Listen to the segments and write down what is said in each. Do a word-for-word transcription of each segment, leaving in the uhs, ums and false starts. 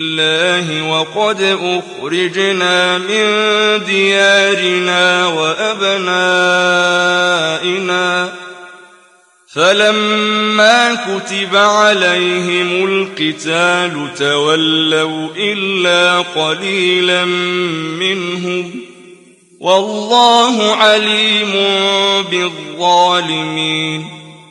الله وقد أخرجنا من ديارنا وأبنائنا فلما كتب عليهم القتال تولوا إلا قليلا منهم والله عليم بالظالمين.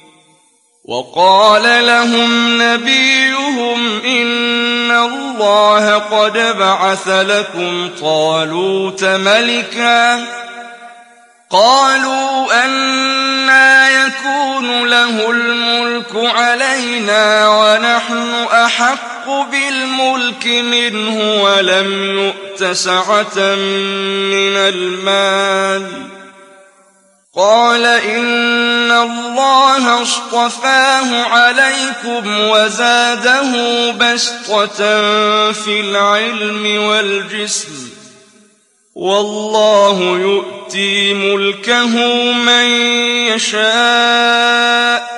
وقال لهم نبيهم إن الله قد بعث لكم طالوت ملكا قالوا أنى يكون له الملك علينا ونحن أحق بالملك منه ولم يؤت سعة من المال قال إن الله اصطفاه عليكم وزاده بسطة في العلم والجسم والله يؤتي ملكه من يشاء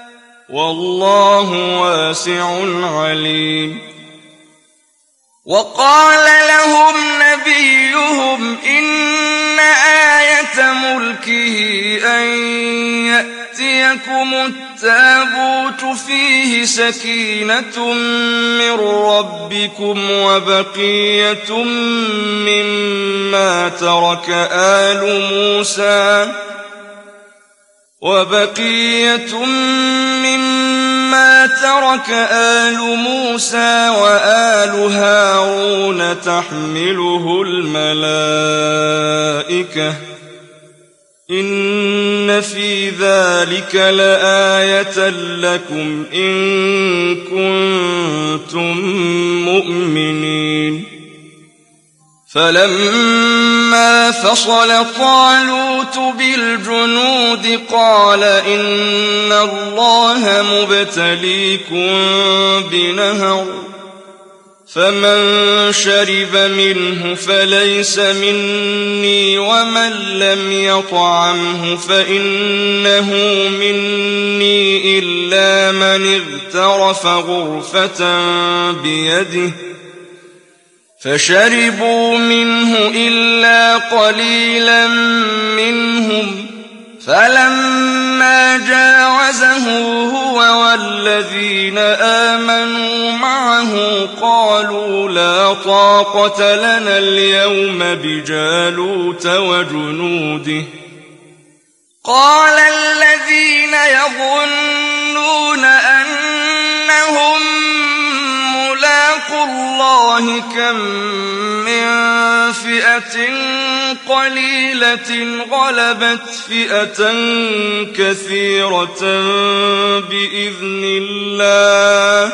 والله واسع عليم. وقال لهم نبيهم إن آية ملكه أن يأتيكم التابوت فيه سكينة من ربكم وبقية مما ترك آل موسى وبقية مما ترك آل موسى وآل هارون تحمله الملائكة إن في ذلك لآية لكم إن كنتم مؤمنين. فلما فصل طالوت بالجنود قال إن الله مبتليكم بنهر فمن شرب منه فليس مني ومن لم يطعمه فإنه مني إلا من اغترف غرفة بيده فشربوا منه إلا قليلا منهم فلما جاوزه هو والذين آمنوا معه قالوا لا طاقة لنا اليوم بجالوت وجنوده قال الذين يظنون أنهم ملاقو الله كم من فئة قليلة غلبت فئة كثيرة بإذن الله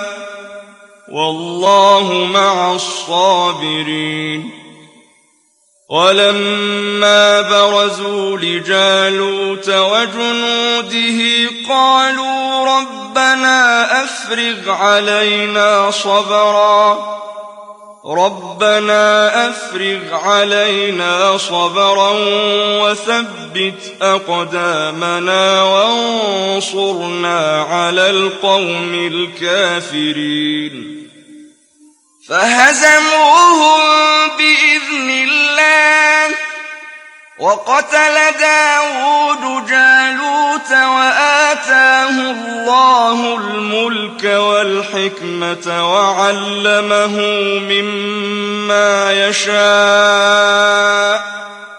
والله مع الصابرين. ولما برزوا لجالوت وجنوده قالوا ربنا أفرغ علينا صبرا ربنا أفرغ علينا صبرا وثبت أقدامنا وانصرنا على القوم الكافرين. فهزموهم بإذن الله وقتل داود جالوت وآتاه الله الملك والحكمة وعلمه مما يشاء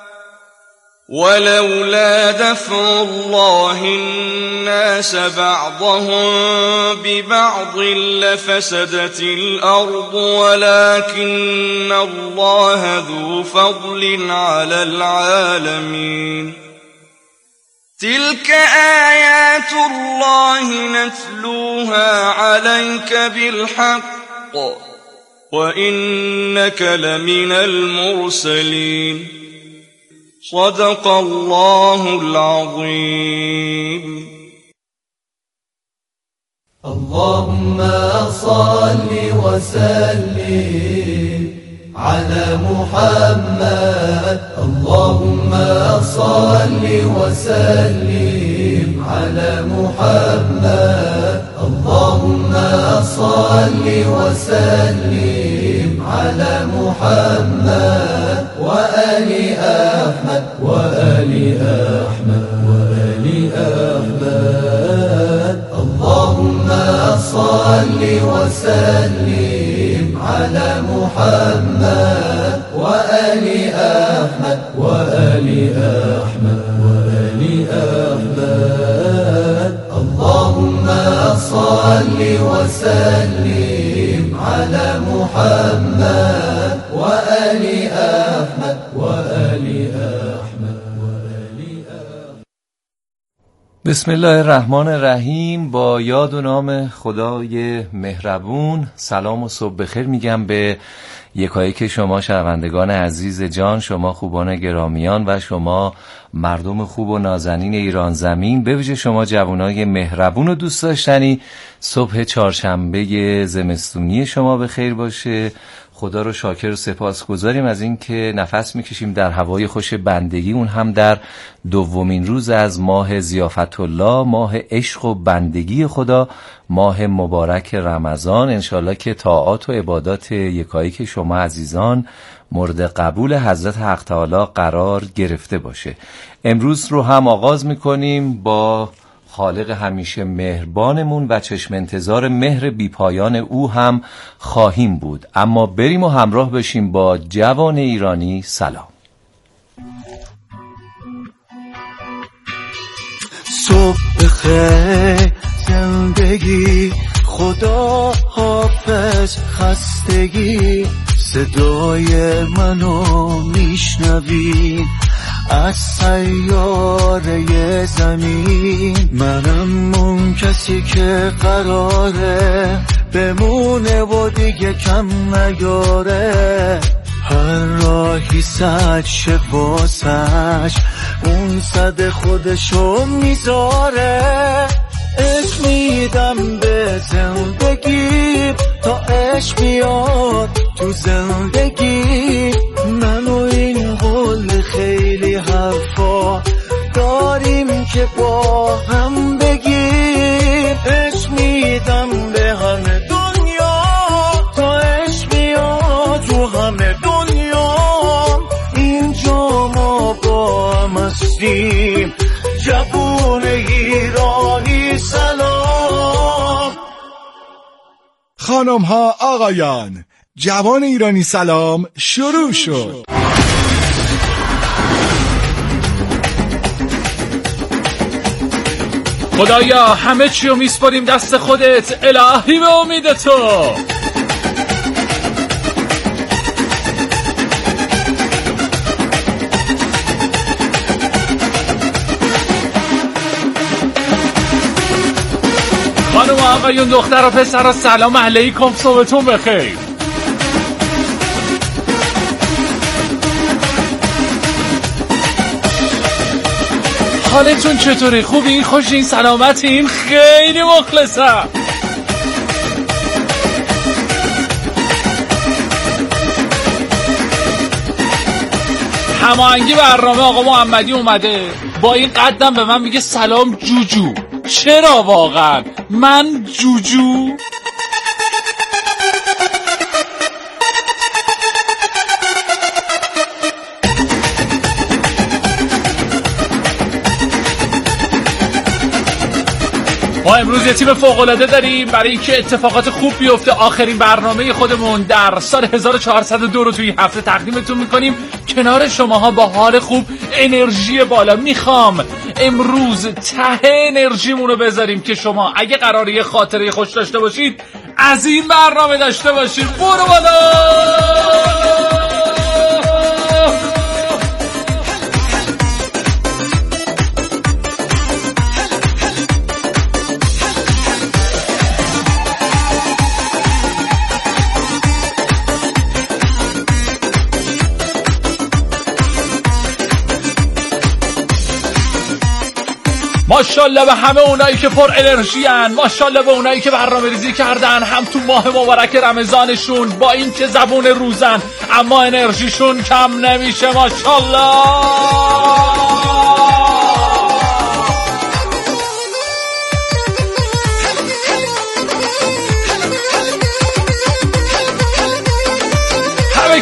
ولولا دفع الله الناس بعضهم ببعض لفسدت الأرض ولكن الله ذو فضل على العالمين. تلك آيات الله نتلوها عليك بالحق وإنك لمن المرسلين. صدق الله العظيم. اللهم صل وسلم على محمد اللهم صل وسلم على محمد اللهم صل وسلم على محمد وآل أحمد وآل أحمد وآل أحمد اللهم صل وسلم على محمد وآل أحمد وآل أحمد وآل أحمد اللهم صل وسلم على محمد وآل أحمد وآل أحمد وآل أحمد. بسم الله الرحمن الرحیم. با یاد و نام خدای مهربون سلام و صبح بخیر میگم به یکایک شما شنوندگان عزیز جان، شما خوبان گرامیان و شما مردم خوب و نازنین ایران زمین، به ویژه شما جوانای مهربون و دوست داشتنی. صبح چهارشنبه زمستونی شما بخیر باشه. خدا رو شاکر و سپاسگزاریم از این که نفس میکشیم در هوای خوش بندگی، اون هم در دومین روز از ماه ضیافت الله، ماه عشق و بندگی خدا، ماه مبارک رمضان. انشالله که طاعات و عبادات یکایک شما عزیزان مورد قبول حضرت حق تعالی قرار گرفته باشه. امروز رو هم آغاز میکنیم با خالق همیشه مهربانمون و چشم انتظار مهر بیپایان او هم خواهیم بود. اما بریم و همراه بشیم با جوان ایرانی سلام. صبح بخیر زندگی، خدا حافظ خستگی، صدای منو میشنوین از سیاره زمین. منم اون کسی که قراره بمونه و دیگه کم نیاره، هر راهی سد شه واسش اون صد خودشو میذاره. عشق میدم به زندگی تا عشق بیاد تو زندگی. من و این قول خیلی حرفا داریم که با هم بگیم. عشق میدم به همه دنیا تا عشق بیاد تو همه دنیا. اینجا ما با هم هستیم، جوون ایرانی سلام. خانم ها آقایان، جوان ایرانی سلام شروع شد. خدایا همه چی رو میسپاریم دست خودت، الهی به امید تو. خانم و آقایون، دختر و پسر سلام علیکم، صبحتون بخیر. حالتون چطوری؟ خوبین؟ خوشین؟ سلامتین؟ خیلی مخلصم. هماهنگی برنامه آقا محمدی اومده، با این قدم به من میگه سلام جوجو. چرا واقعا من جوجو؟ ما امروز یه تیم فوق‌العاده داریم برای اینکه اتفاقات خوب بیفته. آخرین برنامه خودمون در سال هزار و چهارصد و دو رو توی هفته تقدیمتون میکنیم کنار شماها با حال خوب، انرژی بالا. میخوام امروز ته انرژیمون رو بذاریم که شما اگه قراره یه خاطره خوش داشته باشید از این برنامه داشته باشید. برو بالا. ماشاءالله به همه اونایی که پر انرژی ان، ماشاءالله به اونایی که برنامه ریزی کردن هم تو ماه مبارک رمضانشون، با این که زبون روزن اما انرژیشون کم نمیشه. ماشاءالله.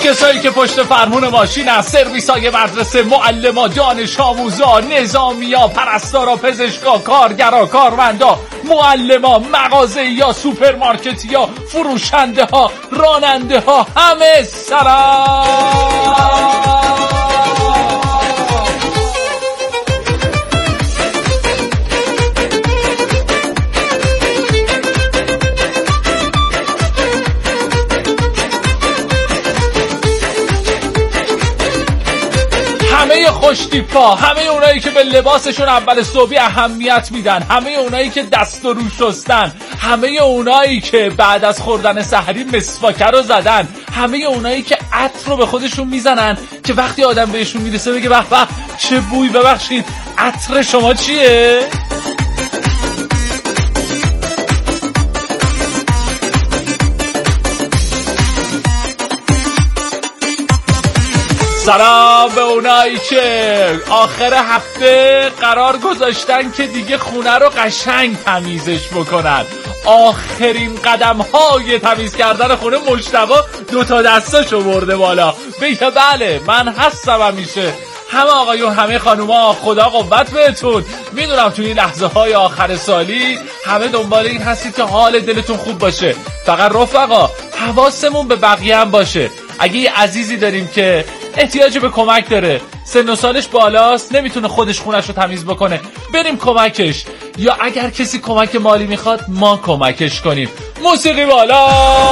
کسایی که پشت فرمون ماشینن، سرویسای مدرسه، معلما، دانش آموزا، نظامیا، پرستارا، پزشکا، کارگرا، کارمندا، معلما، مغازه‌یا، سوپرمارکتیا، فروشنده ها، راننده ها، همه سلام. همه خوشتیپا، همه اونایی که به لباسشون اول صبحی اهمیت میدن، همه اونایی که دست و رو شستن، همه اونایی که بعد از خوردن سحری مسواک رو زدن، همه اونایی که عطر رو به خودشون میزنن که وقتی آدم بهشون میرسه بگه به به چه بوی، ببخشید عطر شما چیه؟ سلام به اونایی که آخر هفته قرار گذاشتن که دیگه خونه رو قشنگ تمیزش بکنن. آخرین قدم های تمیز کردن خونه مجتبی دوتا دستاشو برده بالا. بگه بله من هستم همیشه. همه آقایون، همه خانوما، خدا قوت بهتون. میدونم توی این لحظه های آخر سالی همه دنبال این هستید که حال دلتون خوب باشه. فقط رفقا حواسمون به بقیه هم باشه. اگه یه عزیزی داریم که احتیاج به کمک داره، سن و سالش بالاست، نمیتونه خودش خونش رو تمیز بکنه، بریم کمکش. یا اگر کسی کمک مالی میخواد ما کمکش کنیم. موسیقی بالا.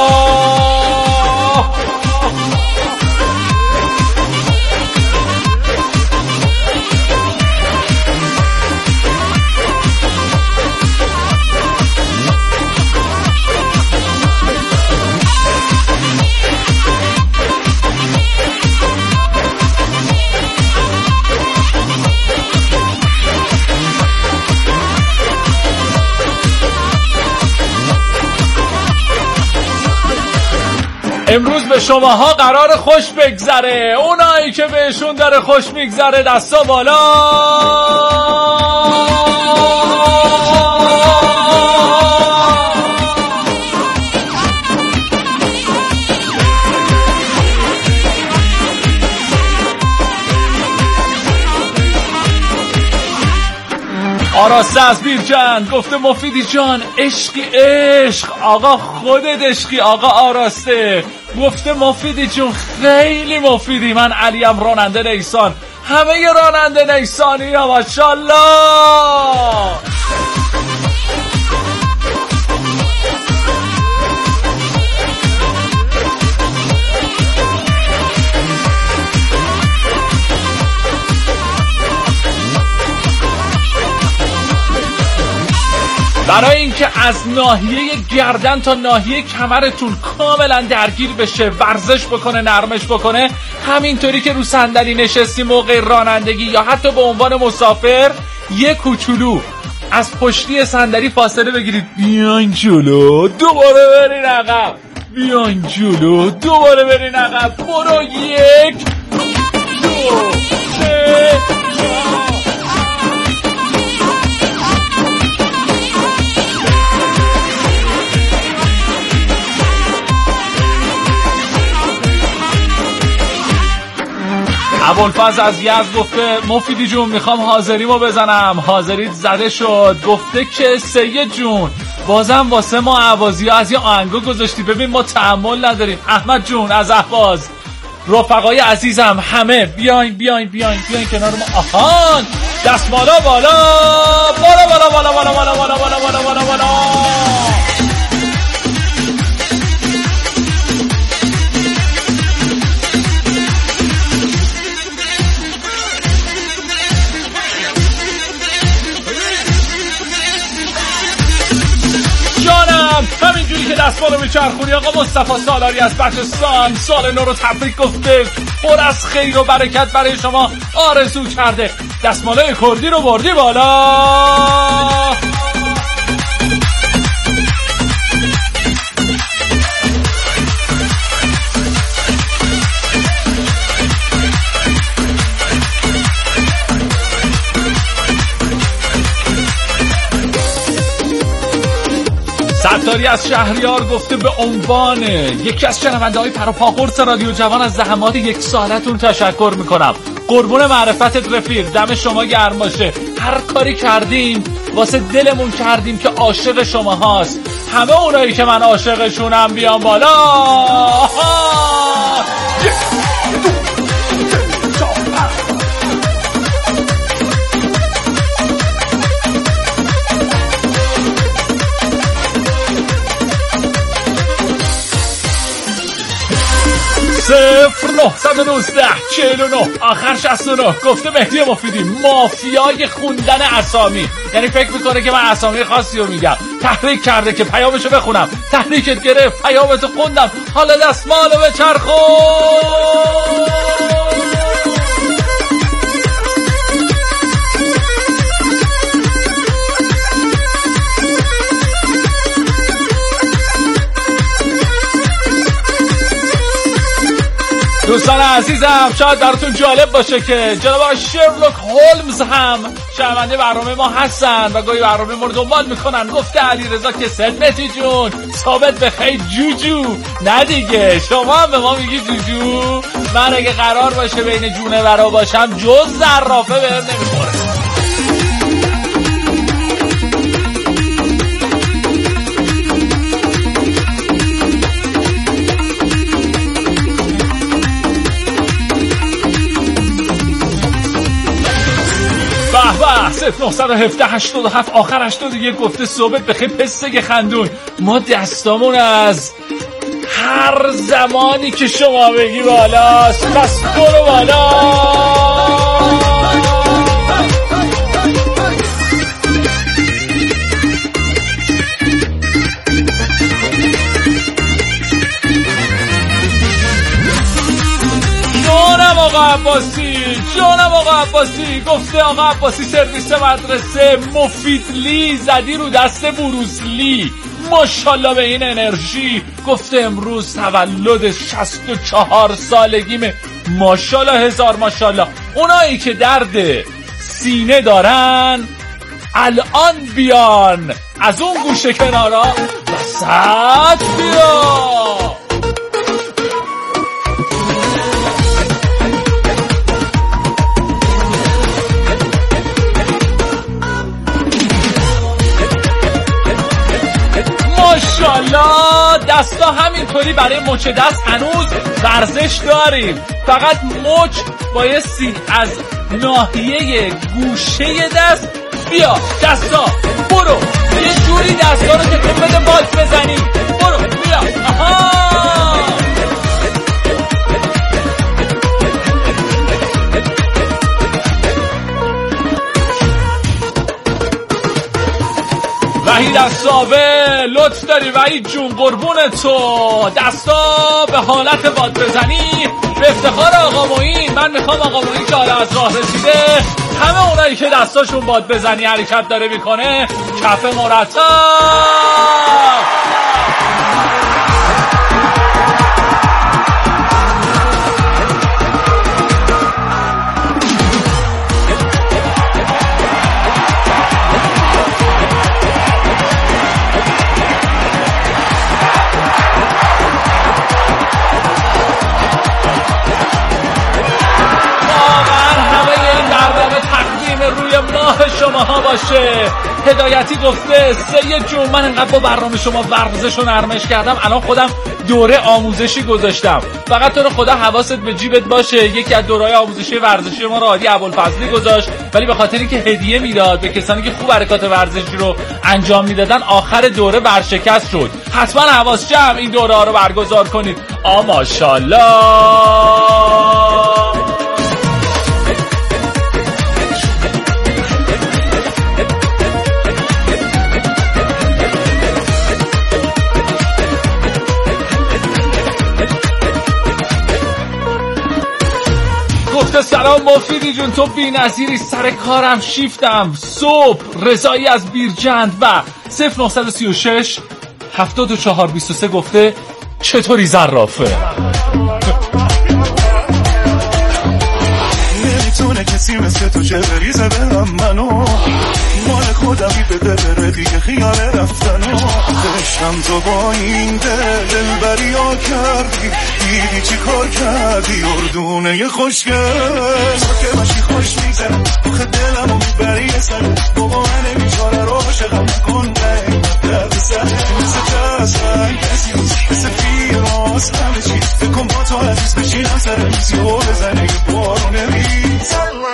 امروز به شماها قرار خوش بگذره. اونایی که بهشون داره خوش میگذره دستا بالا. آراسته از بیرجند گفته مفیدی جان عشقی عشق. آقا خودت عشقی آقا آراسته. گفته مفیدی جون خیلی مفیدی. من علیم راننده نیسان. همه راننده نیسانی ها ماشاءالله. برای اینکه از ناحیه گردن تا ناحیه کمرتون کاملا درگیر بشه، ورزش بکنه، نرمش بکنه، همینطوری که رو صندلی نشستی موقع رانندگی یا حتی به عنوان مسافر، یه کوچولو از پشتی صندلی فاصله بگیرید، بیاین جلو، دوباره برین عقب، بیاین جلو، دوباره برین عقب، برو، یک دو سه چهار. ابوالفضل از یزد گفته مفیدی جون میخوام حاضریمو بزنم. حاضریت زده شد. گفته که سید جون بازم واسه ما اهوازی ها از یه آهنگو گذاشتی، ببین ما تحمل نداریم. احمد جون از اهواز، رفقای عزیزم همه بیاین بیاین بیاین بیاین کنار ما. آهان دست بالا بالا بالا بالا بالا بالا بالا بالا بالا بالا بالا. همینجوری که دستمالو میچرخونی آقا مصطفی سالاری از پاکستان سال نو رو تبریک گفته، پر از خیر و برکت برای شما آرزو کرده. دستمالای کردی رو بردی بالا. ستاری انصاری از شهریار گفته به عنوان یکی از شنونده های پروپاقرص رادیو جوان از زحمات یک سالتون تشکر میکنم. قربون معرفتت رفیق، دم شما گرم باشه. هر کاری کردیم واسه دلمون کردیم که عاشق شما هاست. همه اونایی که من عاشقشونم بیان بالا. صفر نه نوزده چهل و نه آخر شصت و نه گفته مهدی مفیدی مافیای خوندن اسامی، یعنی فکر میکنه که من اسامی خاصی رو میگم. تحریک کرده که پیامشو بخونم، تحریکت گرفت، پیامتو خوندم، حالا دستمالو بچرخون. دوستان عزیزم، شاید براتون جالب باشه که جناب شرلوک هولمز هم شنونده برنامه ما هستن و گاهی برنامه ما رو دنبال میکنن. گفته علیرضا که سدمتی جون ثابت به خیلی جوجو، نه دیگه شما هم به ما میگی جوجو. من اگه قرار باشه بین جونه ورا باشم جز زرافه بهم نمیخوره. به صفر نه یک هفت هشتاد و هفت آخر هشتاد و یک گفته صحبت بخیر پسته خندون. ما دستامون از هر زمانی که شما بگی بالاست، پس برو بالا. جانم آقا عباسی، جانم آقا عباسی گفته آقا عباسی سرویس مدرسه مفیدلی زدی رو دست بروسلی، ماشالله به این انرژی. گفته امروز تولد شصت و چهار سالگیمه، ماشالله هزار ماشالله. اونایی که درد سینه دارن الان بیان از اون گوشه کنارا وسط بیان. ماشالله دستا همینطوری برای مچ دست هنوز ورزش داریم، فقط مچ بایستی از ناحیه گوشه دست بیا. دستا برو یه جوری دستا رو تکون بده باز بزنی، برو بیا. آها وحید از ساوه لطف داری وحید جون، قربون تو. دستا به حالت باد بزنی به افتخار آقا معین. من میخوام آقا معین که حالا از راه رسیده همه اونایی که دستاشون باد بزنی حرکت داره میکنه کف مرتب. شماها باشه. هدایتی گفته سید جون من انقدر با برنامه شما ورزش و نرمش کردم، الان خودم دوره آموزشی گذاشتم. فقط تو رو خدا حواست به جیبت باشه. یکی از دوره‌های آموزشی ورزشی ما رو عادی ابوالفضلی گذاشت، ولی به خاطر اینکه هدیه میداد به کسانی که خوب حرکات ورزشی رو انجام میدادن آخر دوره ورشکست شد. حتما حواس جمع این دوره ها رو برگزار کنید. آ ماشاءالله. سلام مفیدی جون، تو بی نظیری، سر کارم شیفتم صبح. رضایی از بیرجند و صفر نه سه شش هفتاد و چهار بیست و سه گفته چطوری زرافه؟ نمیتونه کسی مثل تو چه بریزه برم منو، مال خودمی بده بره دیگه خیال رفتن و داشتم تو با این دل دلبری ها کردی دیدی چی کار کردی اردونه خوشگل تو که باشی خوش میگذرم آخه دلمو میبری سر بابا من نمیچاره رو عاشقم نکن درد سر مثل جسد کسی مثل فیراز همه چی فکر با تو عزیز بشینم سر میزی و بزنه یه بارونه ریز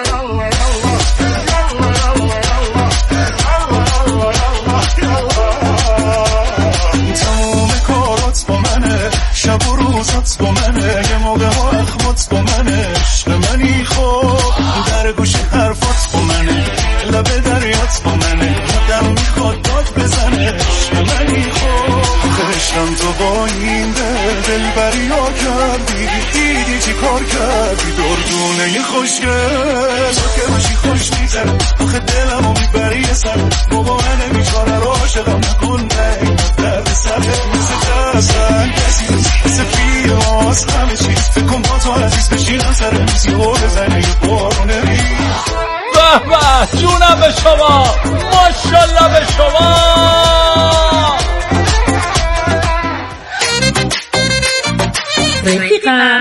تمام کارات با منه شب و روزات با منه یه موقع ها اخوات با منه عشق منی خوب در گوش حرفات با منه لبه دریات با منه دم میخواد داد بزنه عشق منی خوب خشتم تو با این دل دلبری ها کردی دیدی چی کار کردی دردونه خوشگل تو که باشی خوش میزنه آخه دلمو میبری سر بابا من نمیچاره رو عاشقم نکن درد سر مثل جسد کسی مثل پیراز همه چیز فکر با تو عزیز بشینم سر میزی و بزنه یه بارونه ریز به به جونم به شما ماشالله به شما رفیقم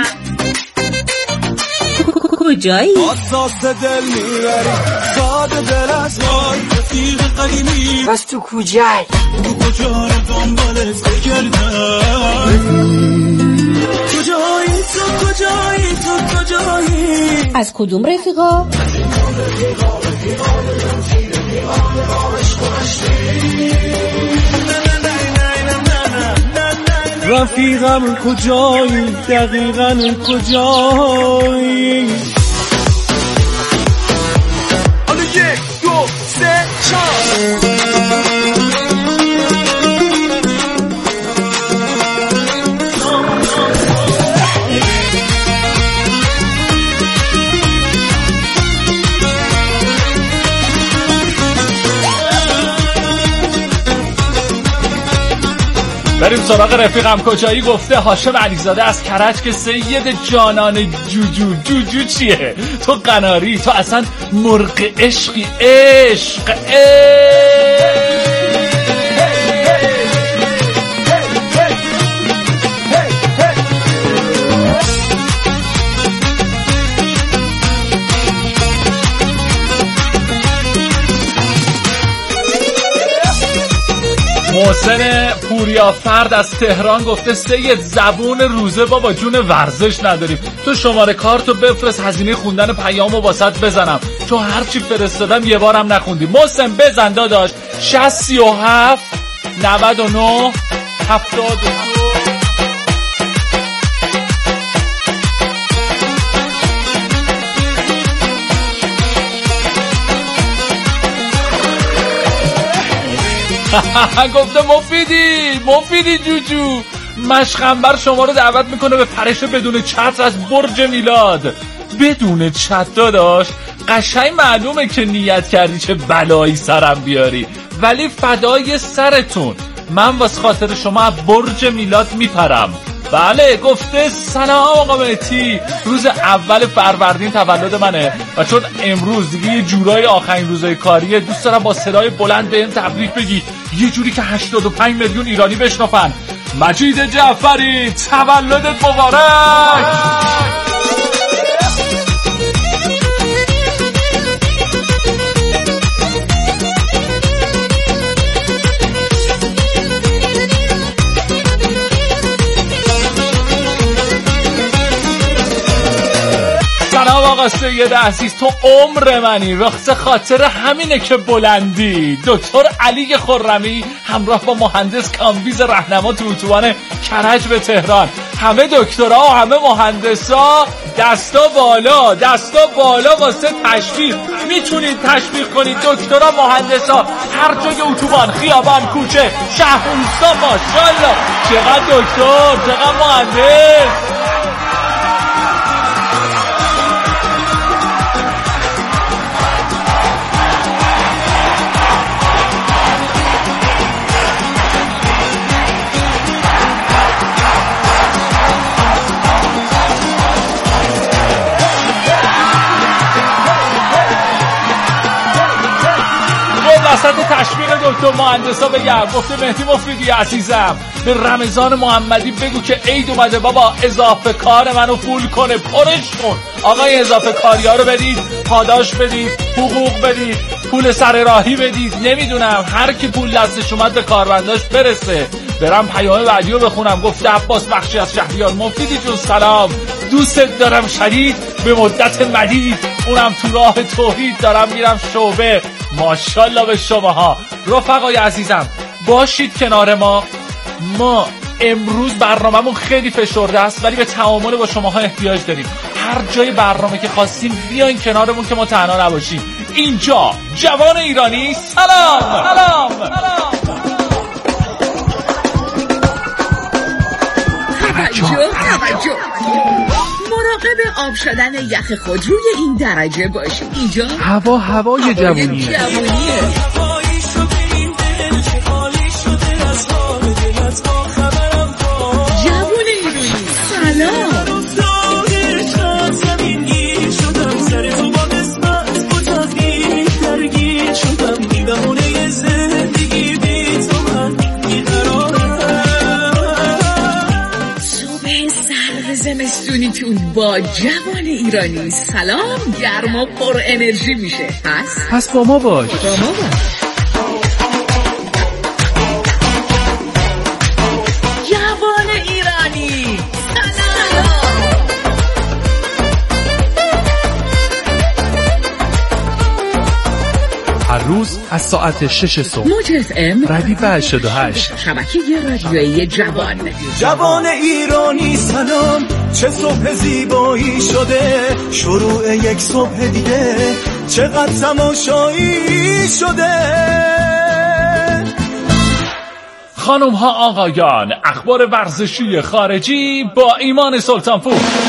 کجایی؟ آزاست دل میبری ساده دل از وای رفیق قدیمی بس تو کجایی؟ تو کجا رو دنبالت بگردم کجایی تو کجایی تو کجایی از کدوم رفیقا؟ رفیقم کجایی دقیقاً کجایی حالا یک دو سه چهار بریم سراغ رفیقم کجایی. گفته هاشم علیزاده از کرج که سید جانان جوجو جوجو چیه؟ تو قناری، تو اصلا مرغ عشقی. عشق عشق محسن پوریافرد از تهران گفته سید زبون روزه بابا جون ورزش نداریم، تو شماره کارتو بفرست هزینه خوندن پیامو واسط بزنم، تو هرچی فرستادم یه بارم نخوندی. محسن بزن داداش شصت سی و هفت نود و نه هفتاد و دو. گفته مفیدی مفیدی جوجو مشقنبر شما رو دعوت میکنه به پرش بدون چتر از برج میلاد. بدون چتر داداش قشنگ معلومه که نیت کردی چه بلایی سرم بیاری، ولی فدای سرتون من واسه خاطر شما از برج میلاد میپرم. بله گفته سلام آقا مهدی، روز اول فروردین تولد منه و چون امروز دیگه یه جورای آخرین روزای کاریه دوست دارم با صدای بلند بهم تبریک بگی یه جوری که هشتاد و پنج میلیون ایرانی بشنفن. مجید جعفری تولدت مبارک. سلام آقا سید عزیز، تو عمر منی، وقت خاطر همینه که بلندی. دکتر علی خرمی همراه با مهندس کامبیز رهنما تو اتوبان کرج به تهران. همه دکترها و همه مهندسا دستا بالا، دستا بالا واسه تشویق. میتونید تشویق کنید دکترها مهندسا هر جای اتوبان، خیابان، کوچه، شهر، روستا. ماشاءالله چقدر دکتر، چقدر مهندس. وسط دکتر مهندسا بگم، گفته مهدی مفیدی عزیزم به رمضان محمدی بگو که عید اومده بابا، اضافه کار منو فول کنه، پرش کن. آقای اضافه کاری ها رو بدید، پاداش بدید، حقوق بدید، پول سر راهی بدید، نمیدونم هر کی پول دستش اومد به کارمنداش برسه. برم پیام بعدی رو بخونم. گفته عباس بخشی از شهریار، مفیدی جون سلام، دوستت دارم شدید به مدت مدید، اونم تو راه توحید دارم میرم شعبه. ماشاءالله به شماها. رفقای عزیزم باشید کنار ما. ما امروز برنامه‌مون خیلی فشرده است ولی به تعامل با شماها احتیاج داریم. هر جای برنامه که خواستیم بیاین کنارمون که ما تنها نباشیم. اینجا جوان ایرانی سلام سلام سلام. توجه توجه، مراقب آب شدن یخ خود روی این درجه باشید. اینجا هوا هوای جوونیه. جوونیه. جوان ایرانی سلام. زمستونیتون با جوان ایرانی سلام گرم و پر انرژی میشه. پس پس با ما باش. با ما باش. جوان ایرانی سلام. هر روز از ساعت شش صبح موج اف ام ردیف هشتاد و هشت شبکه رادیویی جوان. جوان ایرانی سلام، چه صبح زیبایی شده، شروع یک صبح دیگه، چقدر تماشایی شده. خانم ها آقایان، اخبار ورزشی خارجی با ایمان سلطانپور.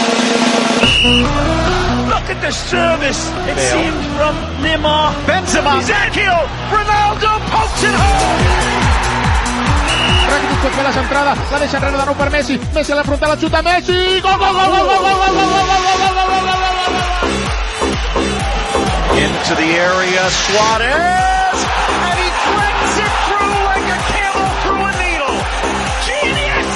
Look at the service. It seemed from Neymar. Benzema. Ezekiel. Ronaldo pokes it home. Rakitic per la centrata, la deixa entrare da non per Messi. Messi alla fronte, la ciuta Messi. Gol gol gol gol gol gol gol gol gol. Into the area, Suarez, and he threads it through like a camel through a needle. Genius.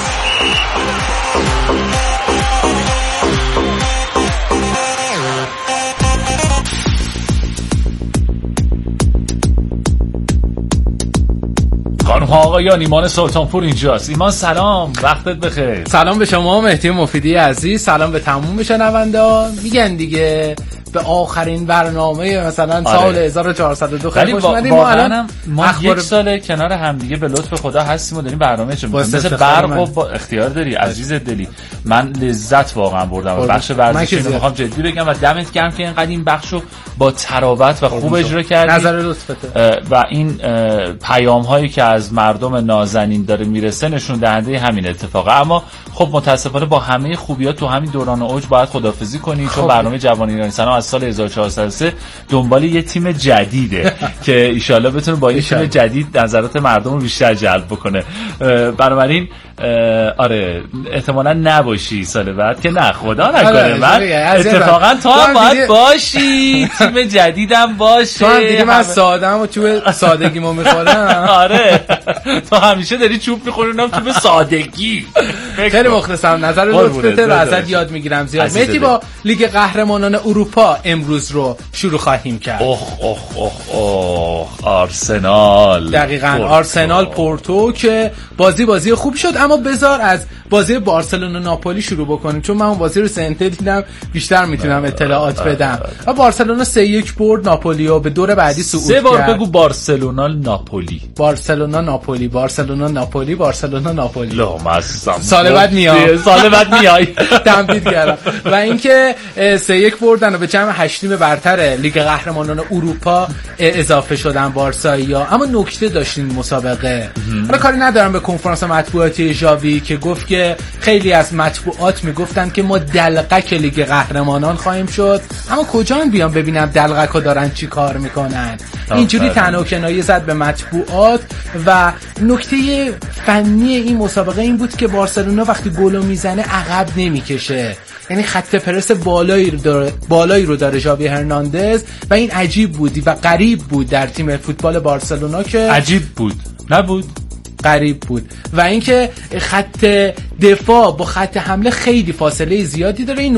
خانم ها آقایان، ایمان سلطانپور اینجاست. ایمان سلام، وقتت بخیر. سلام به شما مهدی مفیدی عزیز، سلام به تموم شنوندا. میگن دیگه به آخرین برنامه مثلا آره. سال هزار و چهارصد و دو خیلی خوش اومدیم. ما الان ما اخبار... یک سال کنار هم دیگه به لطف خدا هستیم و داریم برنامه چه مثل برق و با اختیار داری عزیز دلی. من لذت واقعا بردم و بخش ورزشی رو میخوام جدی بگم و دمت گرم که اینقدر این بخشو با تراوت و خوب اجرا کردی. نظر لطفته. و این پیام هایی که از مردم نازنین داره میرسه نشون دهنده همین اتفاقه. اما خب متاسفانه با همه خوبیات تو همین دوران اوج باید خداحافظی کنی چون برنامه جوان ایرانی سلام از سال هزار و چهارصد و سه دنبال یه تیم جدیده که ایشالله بتونه با این تیم جدید نظرات مردم رو بیشتر جلب بکنه. بنابراین آره احتمالاً نباشی سال بعد که نه خدا نکنه. من اتفاقا تو هم باید باشی، تیم جدیدم باشه. تو هم دیگه من ساده‌ام و چوب سادگیمو میخورم. آره تو همیشه داری چوب میخوری، اونم چوب سادگی. خیلی مخلصم، نظر لطفت رو ازت یاد میگیرم زیاد. مهدی با لیگ قهرمانان اروپا امروز رو شروع خواهیم کرد. اوه اوه اوه اوه آرسنال. دقیقاً پورتو. آرسنال پورتو که بازی بازی خوب شد، اما بذار از بازی بارسلونا ناپولی شروع بکنیم چون من اون بازی رو سنته دیدم، بیشتر میتونم اطلاعات بدم. و بارسلونا سه یک برد ناپولی و به دور بعدی صعود کرد. سه بار بگو بارسلونا ناپولی. بارسلونا ناپولی، بارسلونا ناپولی، بارسلونا ناپولی. لا مستم. سال بعد میای. سال بعد میای. تمدید کردم. و اینکه سه یک بردن و به جمع هشتیم برتر لیگ قهرمانان اروپا اضافه شدن بارسایی‌ها. اما نکته داشتین مسابقه. حالا کاری ندارم به کنفرانس مطبوعاتی ژاوی که گفت که که خیلی از مطبوعات میگفتن که ما دلقک لیگ قهرمانان خواهیم شد، اما کجا بیان ببینم دلقکا دارن چی کار میکنن. اینجوری تنها و کنایه زد به مطبوعات. و نکته فنی این مسابقه این بود که بارسلونا وقتی گل میزنه عقب نمیکشه، یعنی خط پرس بالایی رو داره بالایی رو داره ژاوی هرناندز و این عجیب بودی و غریب بود در تیم فوتبال بارسلونا که عجیب بود نبود غریب بود و اینکه خط دفاع با خط حمله خیلی فاصله زیادی داره. این